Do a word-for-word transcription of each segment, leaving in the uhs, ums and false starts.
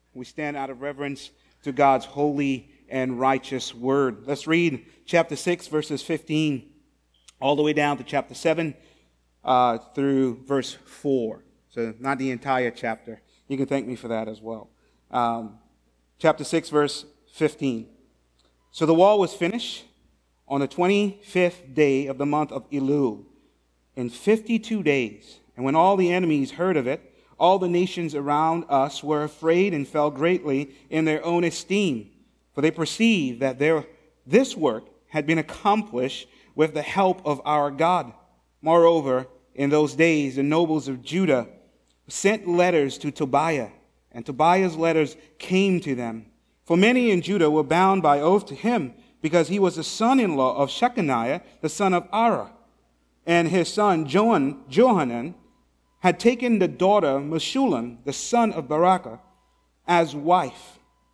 We stand out of reverence to God's holy and righteous word. Let's read chapter six, verses fifteen, all the way down to chapter seven, uh, through verse four. So not the entire chapter. You can thank me for that as well. Um, chapter six, verse fifteen. So the wall was finished on the twenty-fifth day of the month of Elul, in fifty-two days. And when all the enemies heard of it, all the nations around us were afraid and fell greatly in their own esteem, for they perceived that their, this work had been accomplished with the help of our God. Moreover, in those days, the nobles of Judah sent letters to Tobiah, and Tobiah's letters came to them. For many in Judah were bound by oath to him, because he was the son-in-law of Shechaniah, the son of Arah, and his son Johan, Johanan had taken the daughter Meshullam, the son of Barakah, as wife.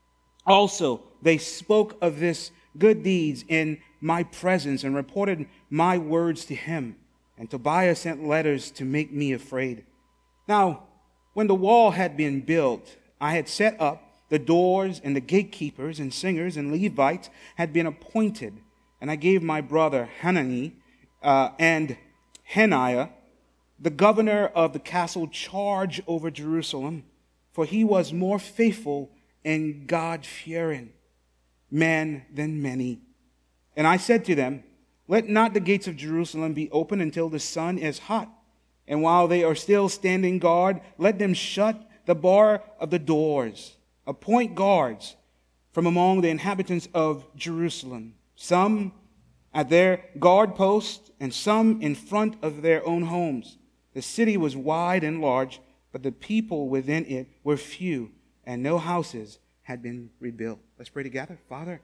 Also, they spoke of this good deeds in my presence and reported my words to him. And Tobiah sent letters to make me afraid. Now, when the wall had been built, I had set up the doors, and the gatekeepers and singers and Levites had been appointed. And I gave my brother Hanani uh, and Hananiah, the governor of the castle, charge over Jerusalem, for he was more faithful and God-fearing man than many. And I said to them, let not the gates of Jerusalem be open until the sun is hot. And while they are still standing guard, let them shut the bar of the doors. Appoint guards from among the inhabitants of Jerusalem, some at their guard posts and some in front of their own homes. The city was wide and large, but the people within it were few, and no houses had been rebuilt. Let's pray together. Father,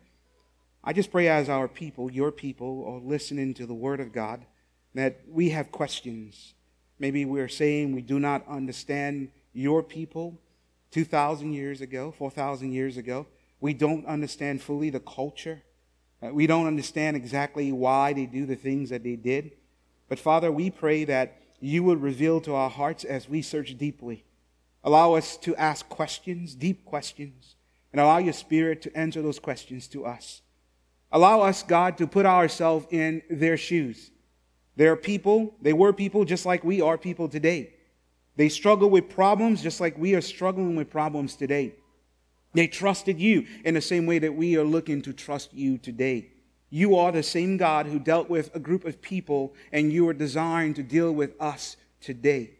I just pray as our people, your people, are listening to the word of God, that we have questions. Maybe we're saying we do not understand your people two thousand years ago, four thousand years ago. We don't understand fully the culture. Uh, we don't understand exactly why they do the things that they did. But Father, we pray that you would reveal to our hearts as we search deeply. Allow us to ask questions, deep questions, and allow your Spirit to answer those questions to us. Allow us, God, to put ourselves in their shoes. They're people, they were people just like we are people today. They struggle with problems just like we are struggling with problems today. They trusted you in the same way that we are looking to trust you today. You are the same God who dealt with a group of people, and you are designed to deal with us today.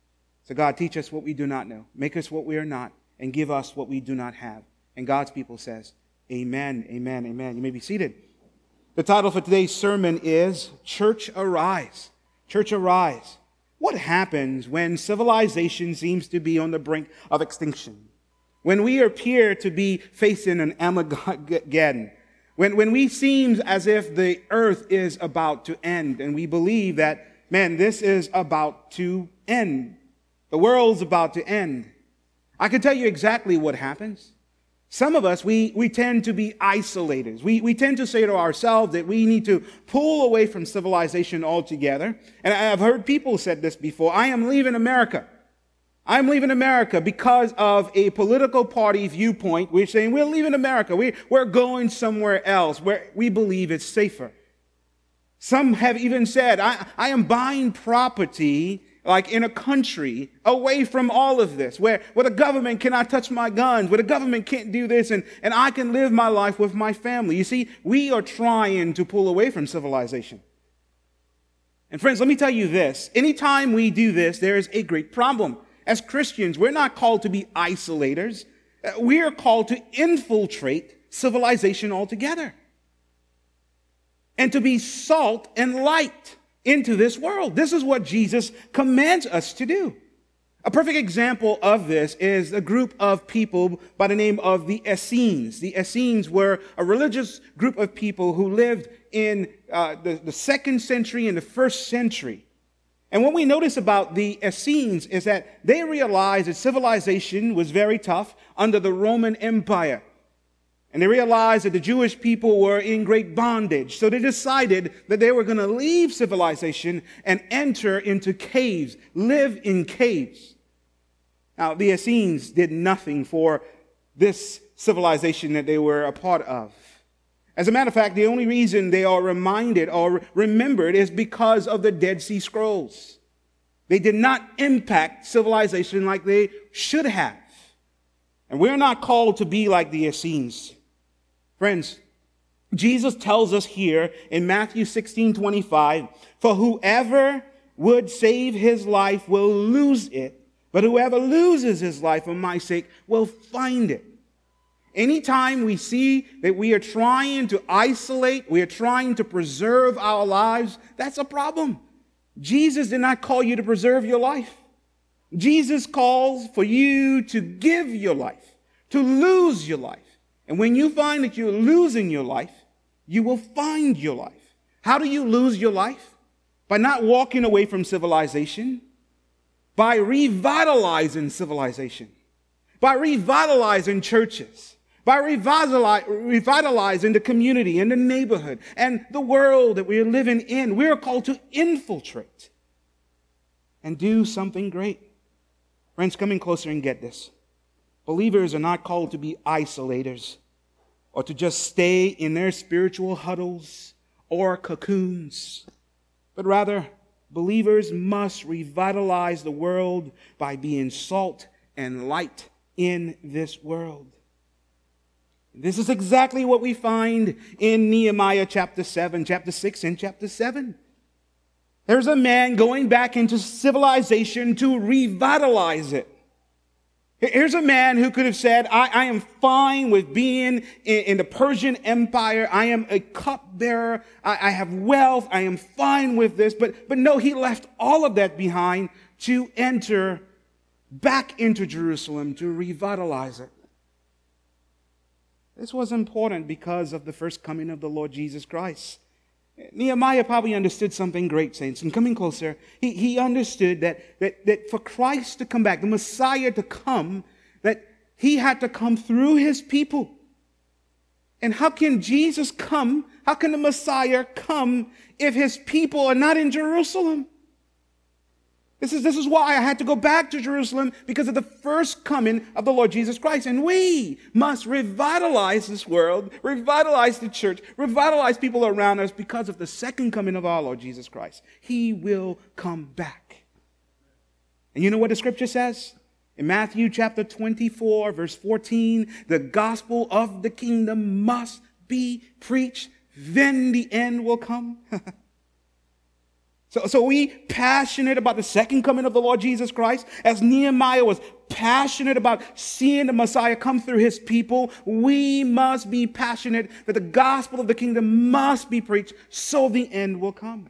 So God, teach us what we do not know. Make us what we are not, and give us what we do not have. And God's people says, amen, amen, amen. You may be seated. The title for today's sermon is Church Arise. Church Arise. What happens when civilization seems to be on the brink of extinction? When we appear to be facing an Armageddon? When, when we seem as if the earth is about to end, and we believe that, man, this is about to end. The world's about to end. I can tell you exactly what happens. Some of us, we, we tend to be isolators. We, we tend to say to ourselves that we need to pull away from civilization altogether. And I've heard people said this before. I am leaving America. I'm leaving America because of a political party viewpoint. We're saying we're leaving America. We, we're going somewhere else where we believe it's safer. Some have even said, I, I am buying property like in a country away from all of this, where, where the government cannot touch my guns, where the government can't do this, and, and I can live my life with my family. You see, we are trying to pull away from civilization. And friends, let me tell you this. Anytime we do this, there is a great problem. As Christians, we're not called to be isolators. We are called to infiltrate civilization altogether. And to be salt and light into this world. This is what Jesus commands us to do. A perfect example of this is a group of people by the name of the Essenes. The Essenes were a religious group of people who lived in uh, the, the second century and the first century. And what we notice about the Essenes is that they realized that civilization was very tough under the Roman Empire. And they realized that the Jewish people were in great bondage. So they decided that they were going to leave civilization and enter into caves, live in caves. Now, the Essenes did nothing for this civilization that they were a part of. As a matter of fact, the only reason they are reminded or remembered is because of the Dead Sea Scrolls. They did not impact civilization like they should have. And we're not called to be like the Essenes. Friends, Jesus tells us here in Matthew sixteen twenty-five, for whoever would save his life will lose it, but whoever loses his life for my sake will find it. Anytime we see that we are trying to isolate, we are trying to preserve our lives, that's a problem. Jesus did not call you to preserve your life. Jesus calls for you to give your life, to lose your life. And when you find that you're losing your life, you will find your life. How do you lose your life? By not walking away from civilization, by revitalizing civilization, by revitalizing churches, by revitalizing the community and the neighborhood and the world that we are living in. We are called to infiltrate and do something great. Friends, come in closer and get this. Believers are not called to be isolators or to just stay in their spiritual huddles or cocoons, but rather believers must revitalize the world by being salt and light in this world. This is exactly what we find in Nehemiah chapter seven, chapter six, and chapter seven. There's a man going back into civilization to revitalize it. Here's a man who could have said, I, I am fine with being in, in the Persian Empire. I am a cupbearer. I, I have wealth. I am fine with this. But, but no, he left all of that behind to enter back into Jerusalem to revitalize it. This was important because of the first coming of the Lord Jesus Christ. Nehemiah probably understood something great, saints. And coming closer, he, he understood that, that, that for Christ to come back, the Messiah to come, that he had to come through his people. And how can Jesus come? How can the Messiah come if his people are not in Jerusalem? This is, this is why I had to go back to Jerusalem, because of the first coming of the Lord Jesus Christ. And we must revitalize this world, revitalize the church, revitalize people around us because of the second coming of our Lord Jesus Christ. He will come back. And you know what the scripture says? In Matthew chapter twenty-four, verse fourteen, the gospel of the kingdom must be preached, then the end will come. So, so we passionate about the second coming of the Lord Jesus Christ, as Nehemiah was passionate about seeing the Messiah come through his people. We must be passionate that the gospel of the kingdom must be preached, so the end will come.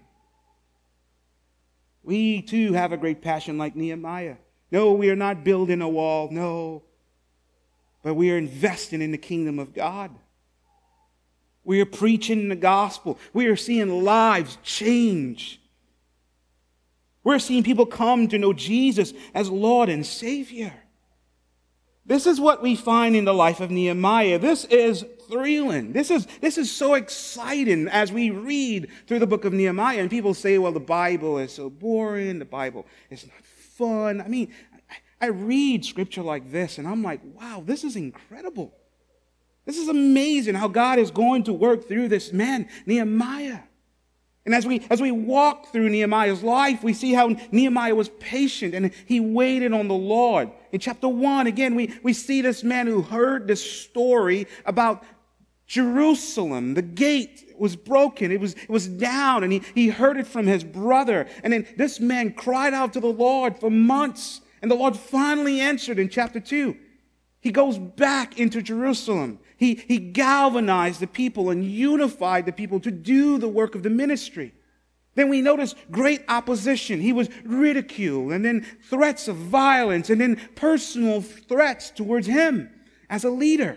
We too have a great passion like Nehemiah. No, we are not building a wall, no, but we are investing in the kingdom of God. We are preaching the gospel. We are seeing lives change. We're seeing people come to know Jesus as Lord and Savior. This is what we find in the life of Nehemiah. This is thrilling. This is, this is so exciting as we read through the book of Nehemiah. And people say, well, the Bible is so boring. The Bible is not fun. I mean, I, I read scripture like this and I'm like, wow, this is incredible. This is amazing how God is going to work through this man, Nehemiah. And as we, as we walk through Nehemiah's life, we see how Nehemiah was patient and he waited on the Lord. In chapter one, again, we, we see this man who heard this story about Jerusalem. The gate was broken. It was, it was down, and he, he heard it from his brother. And then this man cried out to the Lord for months, and the Lord finally answered in chapter two. He goes back into Jerusalem. He, he galvanized the people and unified the people to do the work of the ministry. Then we notice great opposition. He was ridiculed, and then threats of violence, and then personal threats towards him as a leader.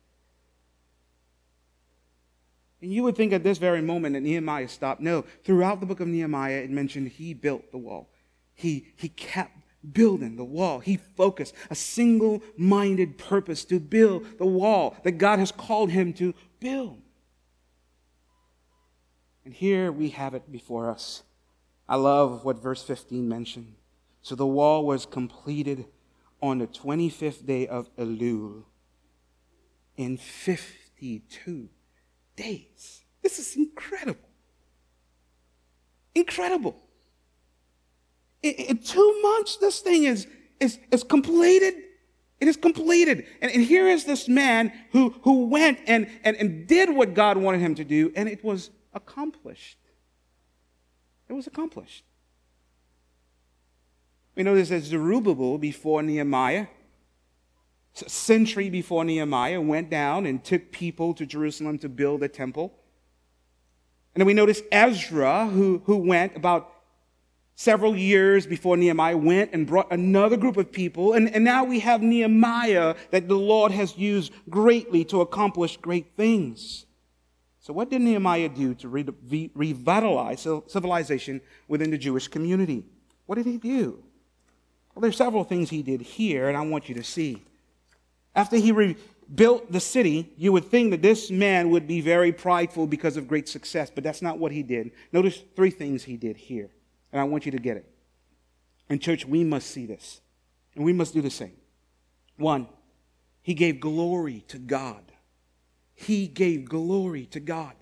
And you would think at this very moment that Nehemiah stopped. No, throughout the book of Nehemiah, it mentioned he built the wall. He, he kept building the wall. He focused a single-minded purpose to build the wall that God has called him to build. And here we have it before us. I love what verse fifteen mentioned. So the wall was completed on the twenty-fifth day of Elul, in fifty-two days. This is incredible. Incredible. In, in two months, this thing is, is, is completed. It is completed. And, and here is this man who, who went and, and, and did what God wanted him to do, and it was accomplished. It was accomplished. We notice that Zerubbabel before Nehemiah, a century before Nehemiah, went down and took people to Jerusalem to build a temple. And then we notice Ezra, who, who went about several years before Nehemiah, went and brought another group of people. And, and now we have Nehemiah that the Lord has used greatly to accomplish great things. So what did Nehemiah do to re- revitalize civilization within the Jewish community? What did he do? Well, there's several things he did here, and I want you to see. After he rebuilt the city, you would think that this man would be very prideful because of great success, but that's not what he did. Notice three things he did here, and I want you to get it. In church, we must see this, and we must do the same. One, he gave glory to God. He gave glory to God.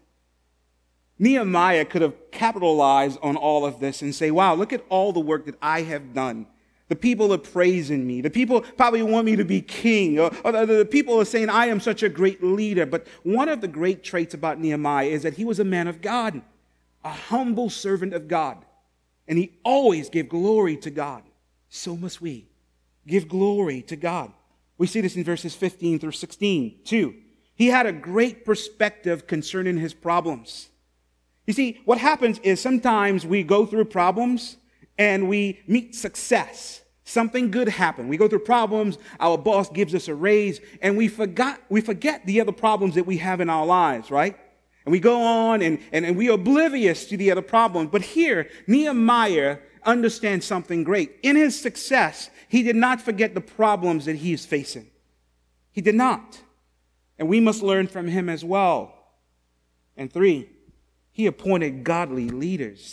Nehemiah could have capitalized on all of this and say, wow, look at all the work that I have done. The people are praising me. The people probably want me to be king. Or, or the, the people are saying I am such a great leader. But one of the great traits about Nehemiah is that he was a man of God, a humble servant of God. And he always gave glory to God. So must we give glory to God. We see this in verses fifteen through sixteen. Two, he had a great perspective concerning his problems. You see, what happens is sometimes we go through problems and we meet success. Something good happened. We go through problems, our boss gives us a raise, and we forgot, we forget the other problems that we have in our lives, right? And we go on and, and, and we are oblivious to the other problems. But here, Nehemiah understands something great. In his success, he did not forget the problems that he is facing. He did not. And we must learn from him as well. And three, he appointed godly leaders.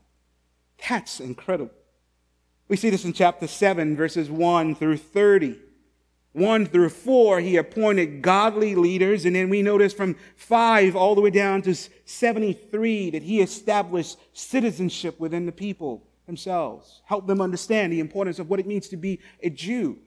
That's incredible. We see this in chapter seven, verses one through thirty. one through four, he appointed godly leaders. And then we notice from five all the way down to seventy-three that he established citizenship within the people themselves. Help them understand the importance of what it means to be a Jew.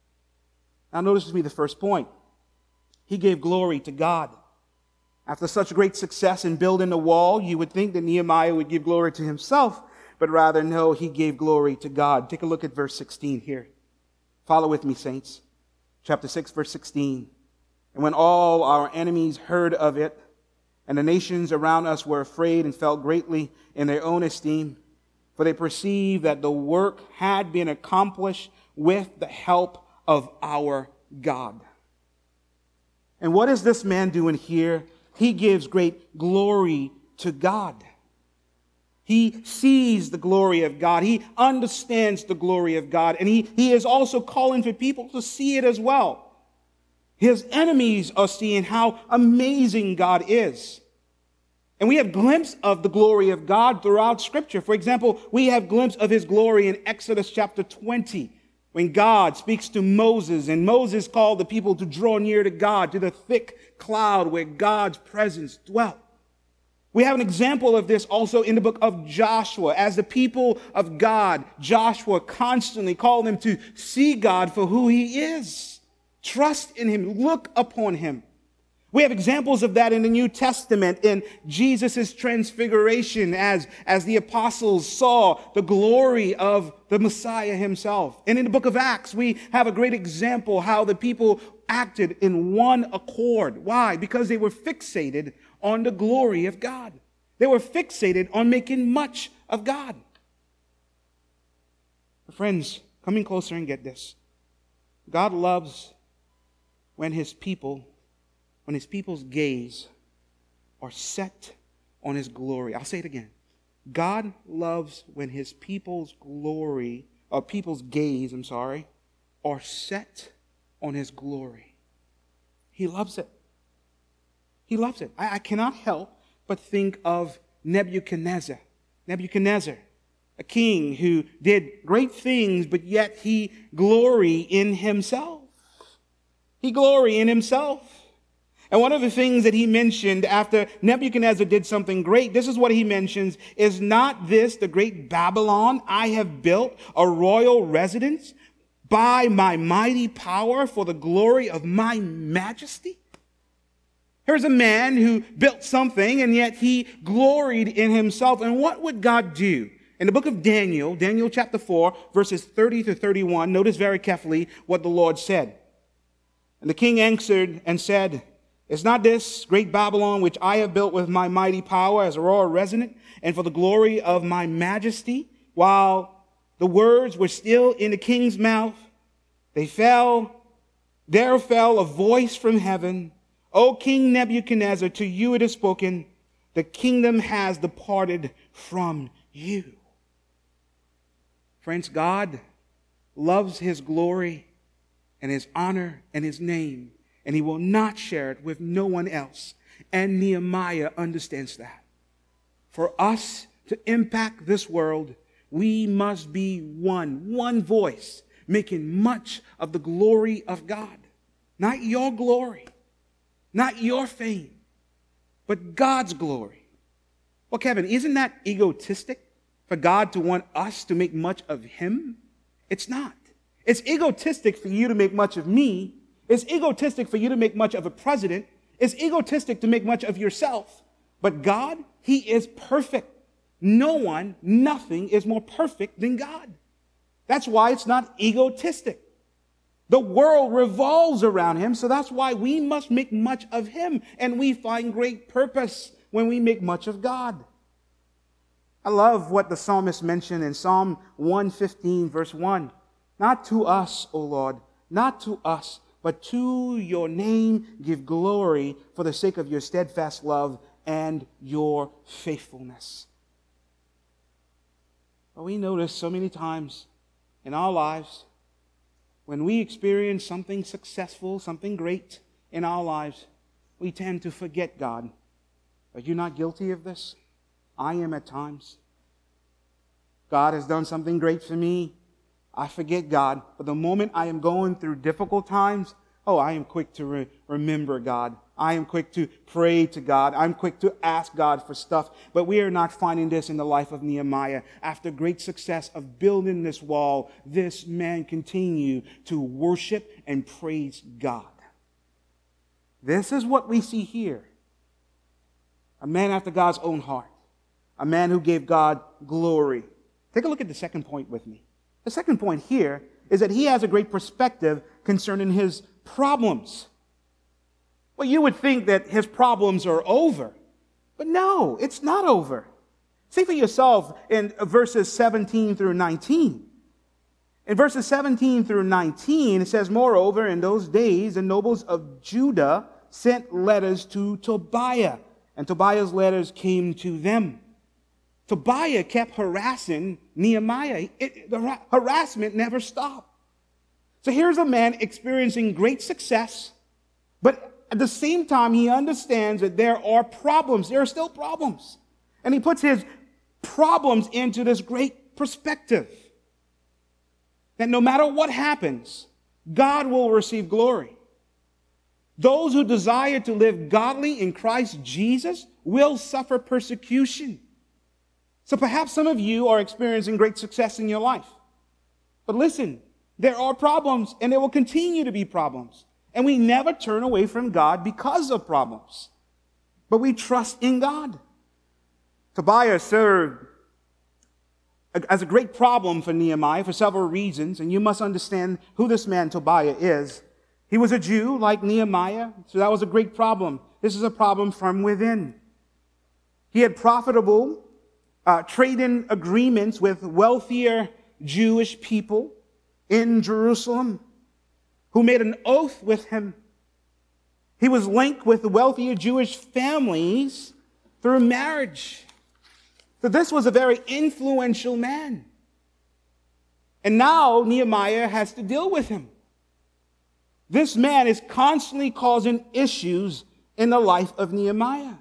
Now notice with me the first point. He gave glory to God. After such great success in building the wall, you would think that Nehemiah would give glory to himself, but rather, no, he gave glory to God. Take a look at verse sixteen here. Follow with me, saints. Chapter six, verse sixteen. And when all our enemies heard of it, and the nations around us were afraid and felt greatly in their own esteem, for they perceived that the work had been accomplished with the help of our God. And what is this man doing here? He gives great glory to God. He sees the glory of God. He understands the glory of God. And he, he is also calling for people to see it as well. His enemies are seeing how amazing God is. And we have glimpses of the glory of God throughout Scripture. For example, we have glimpses of his glory in Exodus chapter twenty. When God speaks to Moses, and Moses called the people to draw near to God, to the thick cloud where God's presence dwelt. We have an example of this also in the book of Joshua. As the people of God, Joshua constantly called them to see God for who he is. Trust in him. Look upon him. We have examples of that in the New Testament, in Jesus' transfiguration as, as the apostles saw the glory of the Messiah himself. And in the book of Acts, we have a great example how the people acted in one accord. Why? Because they were fixated on the glory of God. They were fixated on making much of God. Friends, coming closer and get this. God loves when his people When his people's gaze are set on his glory. I'll say it again. God loves when his people's glory, or people's gaze, I'm sorry, are set on his glory. He loves it. He loves it. I, I cannot help but think of Nebuchadnezzar. Nebuchadnezzar, a king who did great things, but yet he gloried in himself. He gloried in himself. And one of the things that he mentioned after Nebuchadnezzar did something great, this is what he mentions, is not this the great Babylon I have built, a royal residence, by my mighty power for the glory of my majesty? Here's a man who built something, and yet he gloried in himself. And what would God do? In the book of Daniel, Daniel chapter four, verses thirty to thirty-one, notice very carefully what the Lord said. And the king answered and said, is not this great Babylon which I have built with my mighty power as a royal resident and for the glory of my majesty? While the words were still in the king's mouth, they fell, there fell a voice from heaven, O King Nebuchadnezzar, to you it is spoken, the kingdom has departed from you. Friends, God loves his glory and his honor and his name, and he will not share it with no one else. And Nehemiah understands that. For us to impact this world, we must be one, one voice, making much of the glory of God. Not your glory, not your fame, but God's glory. Well, Kevin, isn't that egotistic for God to want us to make much of him? It's not. It's egotistic for you to make much of me. It's egotistic for you to make much of a president. It's egotistic to make much of yourself. But God, he is perfect. No one, nothing is more perfect than God. That's why it's not egotistic. The world revolves around him, so that's why we must make much of him. And we find great purpose when we make much of God. I love what the psalmist mentioned in Psalm one fifteen, verse one. Not to us, O Lord, not to us, but to your name give glory for the sake of your steadfast love and your faithfulness. But we notice so many times in our lives, when we experience something successful, something great in our lives, we tend to forget God. Are you not guilty of this? I am at times. God has done something great for me. I forget God. But the moment I am going through difficult times, oh, I am quick to re- remember God. I am quick to pray to God. I'm quick to ask God for stuff. But we are not finding this in the life of Nehemiah. After great success of building this wall, this man continued to worship and praise God. This is what we see here. A man after God's own heart. A man who gave God glory. Take a look at the second point with me. The second point here is that he has a great perspective concerning his problems. Well, you would think that his problems are over. But no, it's not over. See for yourself in verses seventeen through nineteen. In verses seventeen through nineteen, it says, moreover, in those days, the nobles of Judah sent letters to Tobiah, and Tobiah's letters came to them. Tobiah kept harassing Nehemiah. It, the harassment never stopped. So here's a man experiencing great success, but at the same time, he understands that there are problems. There are still problems. And he puts his problems into this great perspective. That no matter what happens, God will receive glory. Those who desire to live godly in Christ Jesus will suffer persecution. So perhaps some of you are experiencing great success in your life. But listen, there are problems, and there will continue to be problems. And we never turn away from God because of problems. But we trust in God. Tobiah served as a great problem for Nehemiah for several reasons, and you must understand who this man Tobiah is. He was a Jew like Nehemiah, so that was a great problem. This is a problem from within. He had profitable uh, trading agreements with wealthier Jewish people in Jerusalem who made an oath with him. He was linked with wealthier Jewish families through marriage. So this was a very influential man. And now Nehemiah has to deal with him. This man is constantly causing issues in the life of Nehemiah.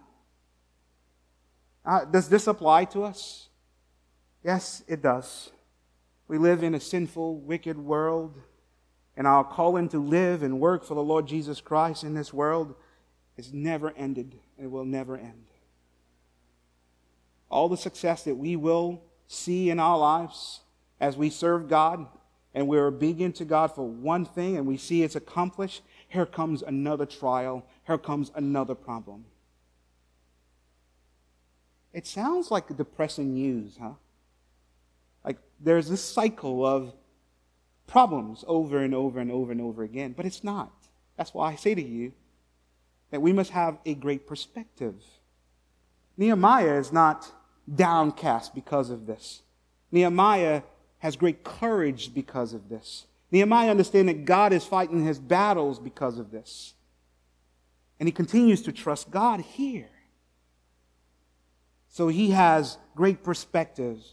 Uh, does this apply to us? Yes, it does. We live in a sinful, wicked world, and our calling to live and work for the Lord Jesus Christ in this world is never ended and will never end. All the success that we will see in our lives as we serve God and we're obedient to God for one thing and we see it's accomplished, here comes another trial, here comes another problem. It sounds like depressing news, huh? Like there's this cycle of problems over and over and over and over again, but it's not. That's why I say to you that we must have a great perspective. Nehemiah is not downcast because of this. Nehemiah has great courage because of this. Nehemiah understands that God is fighting his battles because of this. And he continues to trust God here. So he has great perspectives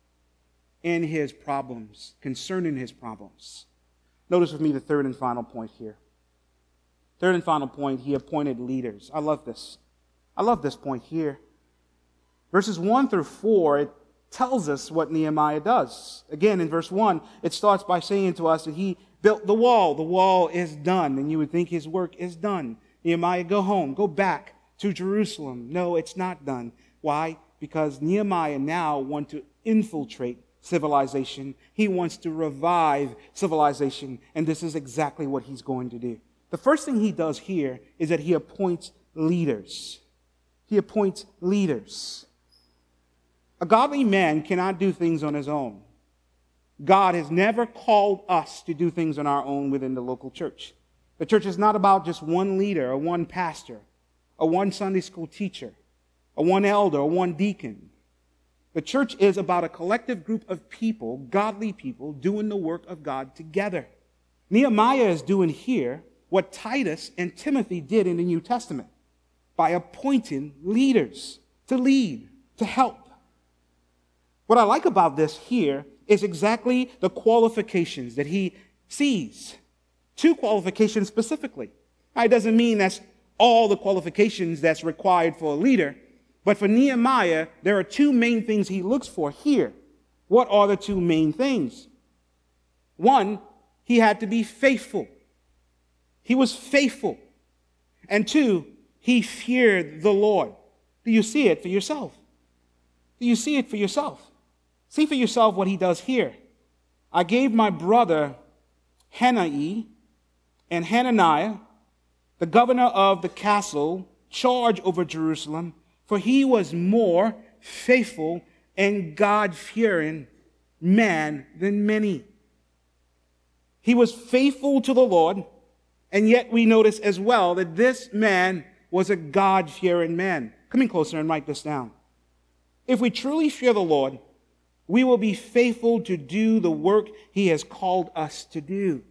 in his problems, concerning his problems. Notice with me the third and final point here. Third and final point, he appointed leaders. I love this. I love this point here. Verses one through four, it tells us what Nehemiah does. Again, in verse one, it starts by saying to us that he built the wall. The wall is done, and you would think his work is done. Nehemiah, go home, go back to Jerusalem. No, it's not done. Why? Because Nehemiah now wants to infiltrate civilization. He wants to revive civilization, and this is exactly what he's going to do. The first thing he does here is that he appoints leaders. He appoints leaders. A godly man cannot do things on his own. God has never called us to do things on our own within the local church. The church is not about just one leader or one pastor or one Sunday school teacher or one elder or one deacon. The church is about a collective group of people, godly people, doing the work of God together. Nehemiah is doing here what Titus and Timothy did in the New Testament by appointing leaders to lead, to help. What I like about this here is exactly the qualifications that he sees. Two qualifications specifically. Now, it doesn't mean that's all the qualifications that's required for a leader, but for Nehemiah, there are two main things he looks for here. What are the two main things? One, he had to be faithful. He was faithful. And two, he feared the Lord. Do you see it for yourself? Do you see it for yourself? See for yourself what he does here. I gave my brother Hanani and Hananiah, the governor of the castle, charge over Jerusalem, for he was more faithful and God-fearing man than many. He was faithful to the Lord, and yet we notice as well that this man was a God-fearing man. Come in closer and write this down. If we truly fear the Lord, we will be faithful to do the work he has called us to do.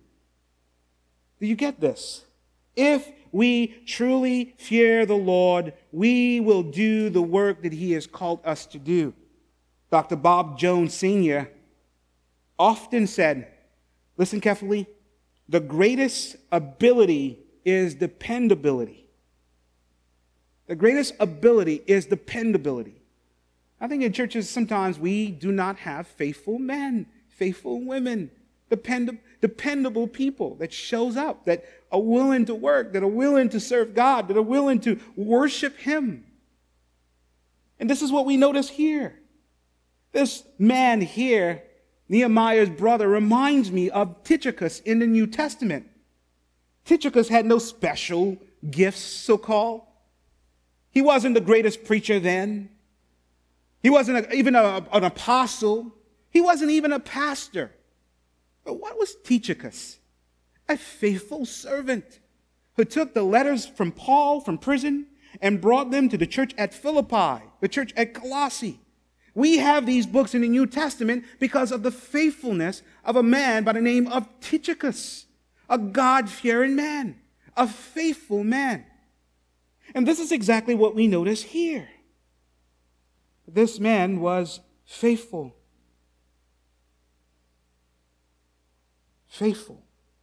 Do you get this? If we truly fear the Lord, we will do the work that he has called us to do. Doctor Bob Jones Senior often said, listen carefully, the greatest ability is dependability. The greatest ability is dependability. I think in churches sometimes we do not have faithful men, faithful women, depend- dependable people that shows up, that are willing to work, that are willing to serve God, that are willing to worship him. And this is what we notice here. This man here, Nehemiah's brother, reminds me of Tychicus in the New Testament. Tychicus had no special gifts, so-called. He wasn't the greatest preacher then. He wasn't a, even a, an apostle. He wasn't even a pastor. But what was Tychicus? A faithful servant who took the letters from Paul from prison and brought them to the church at Philippi, the church at Colossae. We have these books in the New Testament because of the faithfulness of a man by the name of Tychicus, a God-fearing man, a faithful man. And this is exactly what we notice here. This man was faithful. Faithful.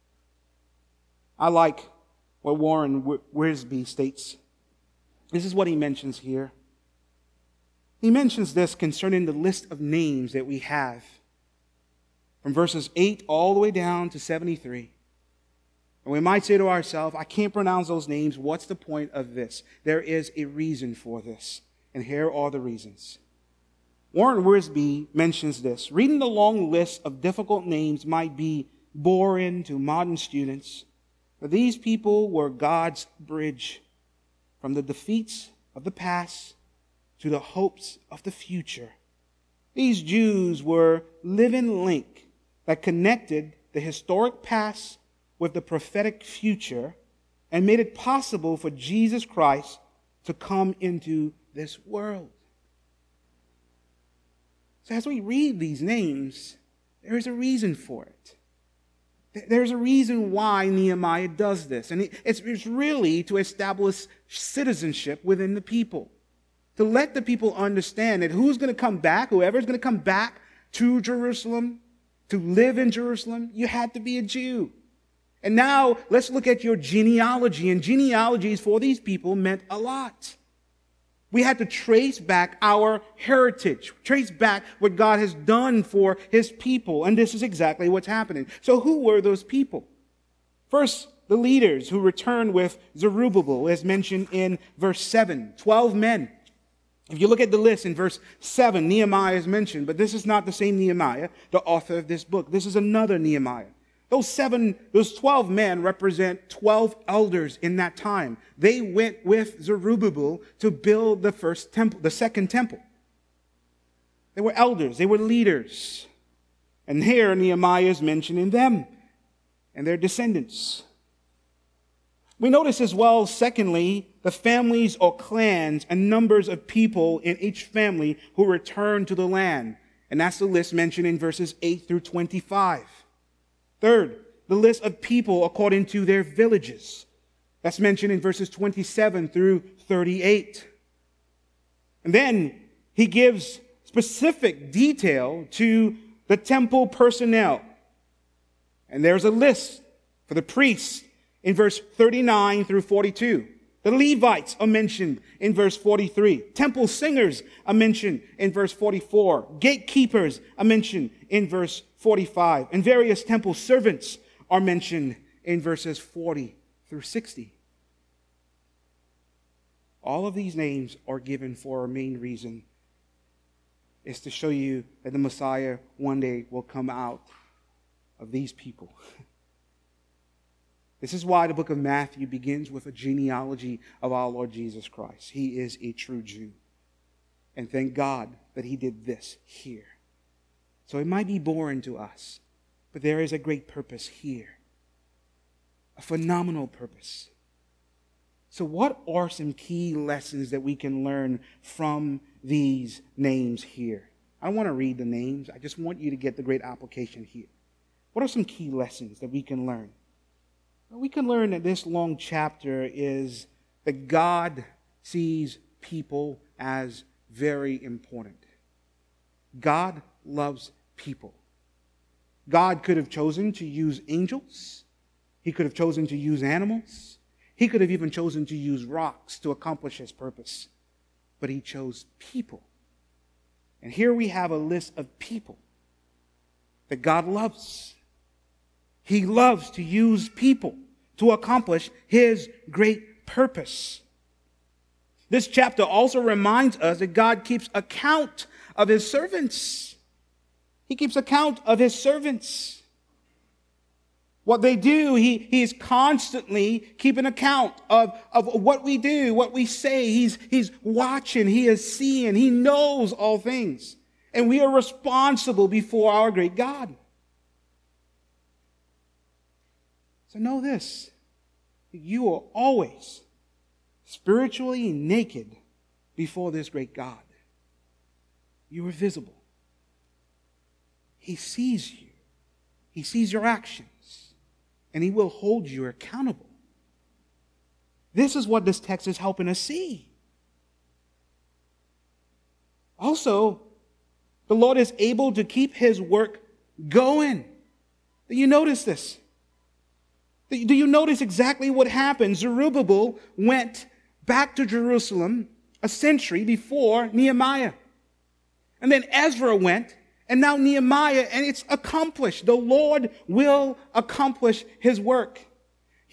I like what Warren Wiersbe states. This is what he mentions here. He mentions this concerning the list of names that we have from verses eight all the way down to seventy-three. And we might say to ourselves, I can't pronounce those names. What's the point of this? There is a reason for this. And here are the reasons. Warren Wiersbe mentions this. Reading the long list of difficult names might be boring to modern students, but these people were God's bridge from the defeats of the past to the hopes of the future. These Jews were living link that connected the historic past with the prophetic future and made it possible for Jesus Christ to come into this world. So as we read these names, there is a reason for it. There's a reason why Nehemiah does this. And it's really to establish citizenship within the people. To let the people understand that who's going to come back, whoever's going to come back to Jerusalem, to live in Jerusalem, you had to be a Jew. And now let's look at your genealogy. And genealogies for these people meant a lot. We had to trace back our heritage, trace back what God has done for his people. And this is exactly what's happening. So who were those people? First, the leaders who returned with Zerubbabel, as mentioned in verse seven. Twelve men. If you look at the list in verse seven, Nehemiah is mentioned, but this is not the same Nehemiah, the author of this book. This is another Nehemiah. Those seven, those twelve men represent twelve elders in that time. They went with Zerubbabel to build the first temple, the second temple. They were elders. They were leaders. And here Nehemiah is mentioning them and their descendants. We notice as well, secondly, the families or clans and numbers of people in each family who returned to the land. And that's the list mentioned in verses eight through twenty-five. Third, the list of people according to their villages. That's mentioned in verses twenty-seven through thirty-eight. And then he gives specific detail to the temple personnel. And there's a list for the priests in verse thirty-nine through forty-two. The Levites are mentioned in verse forty-three. Temple singers are mentioned in verse forty-four. Gatekeepers are mentioned in verse forty-five. And various temple servants are mentioned in verses forty through sixty. All of these names are given for a main reason. It's to show you that the Messiah one day will come out of these people. This is why the book of Matthew begins with a genealogy of our Lord Jesus Christ. He is a true Jew. And thank God that he did this here. So it might be boring to us, but there is a great purpose here. A phenomenal purpose. So what are some key lessons that we can learn from these names here? I don't want to read the names. I just want you to get the great application here. What are some key lessons that we can learn? Well, we can learn that this long chapter is that God sees people as very important. God loves people. God could have chosen to use angels. He could have chosen to use animals. He could have even chosen to use rocks to accomplish his purpose. But he chose people. And here we have a list of people that God loves. He loves to use people to accomplish his great purpose. This chapter also reminds us that God keeps account of his servants. He keeps account of his servants. What they do, he, he is constantly keeping account of, of what we do, what we say. He's, he's watching, he is seeing, he knows all things. And we are responsible before our great God. So know this, you are always spiritually naked before this great God. You are visible. He sees you. He sees your actions. And he will hold you accountable. This is what this text is helping us see. Also, the Lord is able to keep his work going. Do you notice this? Do you notice exactly what happened? Zerubbabel went back to Jerusalem a century before Nehemiah. And then Ezra went, and now Nehemiah, and it's accomplished. The Lord will accomplish his work.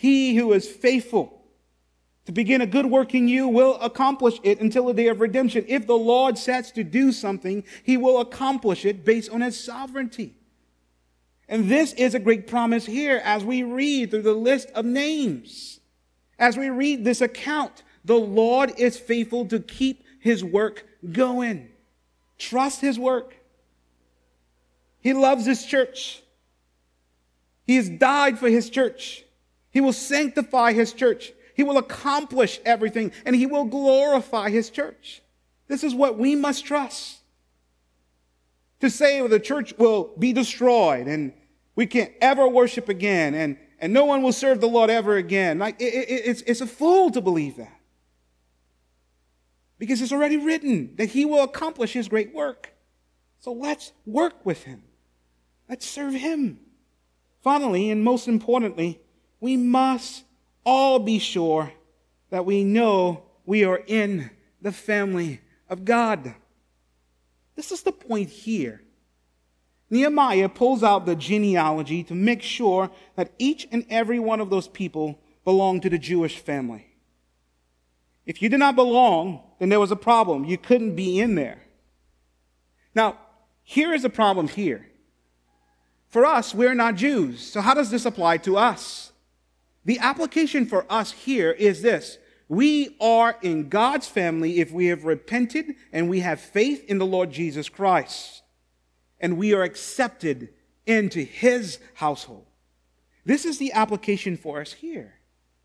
He who is faithful to begin a good work in you will accomplish it until the day of redemption. If the Lord sets to do something, he will accomplish it based on his sovereignty. And this is a great promise here as we read through the list of names. As we read this account, the Lord is faithful to keep his work going. Trust his work. He loves his church. He has died for his church. He will sanctify his church. He will accomplish everything, and he will glorify his church. This is what we must trust. To say well, the church will be destroyed, and we can't ever worship again, and, and no one will serve the Lord ever again. Like it, it, it's, it's a fool to believe that. Because it's already written that he will accomplish his great work. So let's work with him. Let's serve him. Finally, and most importantly, we must all be sure that we know we are in the family of God. This is the point here. Nehemiah pulls out the genealogy to make sure that each and every one of those people belong to the Jewish family. If you did not belong, then there was a problem. You couldn't be in there. Now, here is the problem here. For us, we're not Jews. So how does this apply to us? The application for us here is this. We are in God's family if we have repented and we have faith in the Lord Jesus Christ. And we are accepted into his household. This is the application for us here.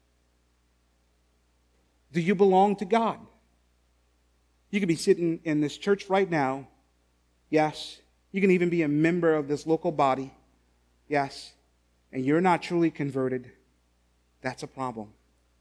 Do you belong to God? You could be sitting in this church right now. Yes. You can even be a member of this local body. Yes. And you're not truly converted. That's a problem.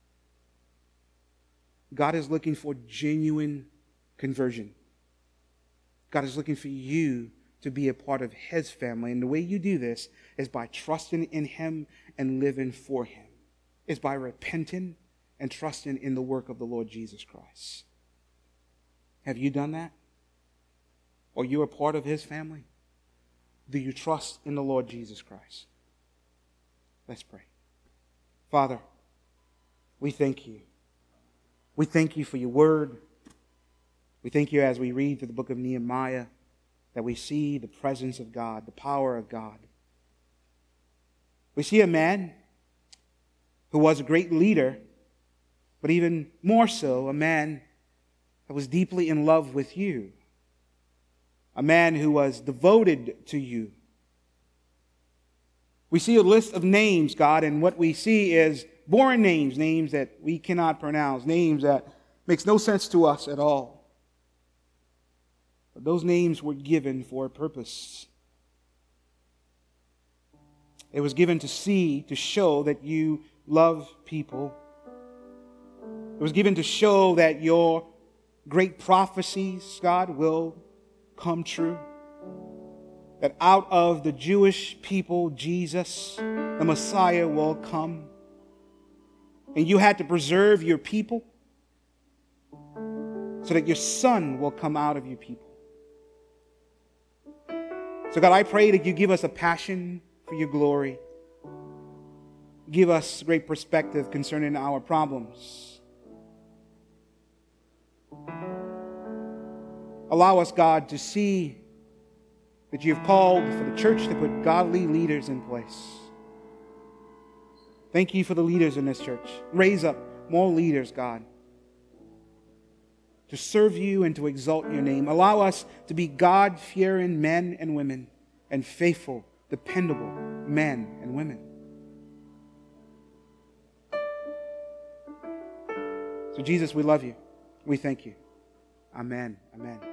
God is looking for genuine conversion. God is looking for you to be a part of his family. And the way you do this is by trusting in him and living for him. It's by repenting and trusting in the work of the Lord Jesus Christ. Have you done that? Or you are part of his family? Do you trust in the Lord Jesus Christ? Let's pray. Father, we thank you. We thank you for your word. We thank you as we read through the book of Nehemiah that we see the presence of God, the power of God. We see a man who was a great leader, but even more so, a man that was deeply in love with you. A man who was devoted to you. We see a list of names, God, and what we see is boring names, names that we cannot pronounce, names that makes no sense to us at all. But those names were given for a purpose. It was given to see, to show that you love people. It was given to show that your great prophecies, God, will come true. That out of the Jewish people, Jesus, the Messiah, will come. And you had to preserve your people so that your Son will come out of your people. So God, I pray that you give us a passion for your glory. Give us great perspective concerning our problems. Allow us, God, to see that you've called for the church to put godly leaders in place. Thank you for the leaders in this church. Raise up more leaders, God, to serve you and to exalt your name. Allow us to be God-fearing men and women and faithful, dependable men and women. So Jesus, we love you. We thank you. Amen. Amen.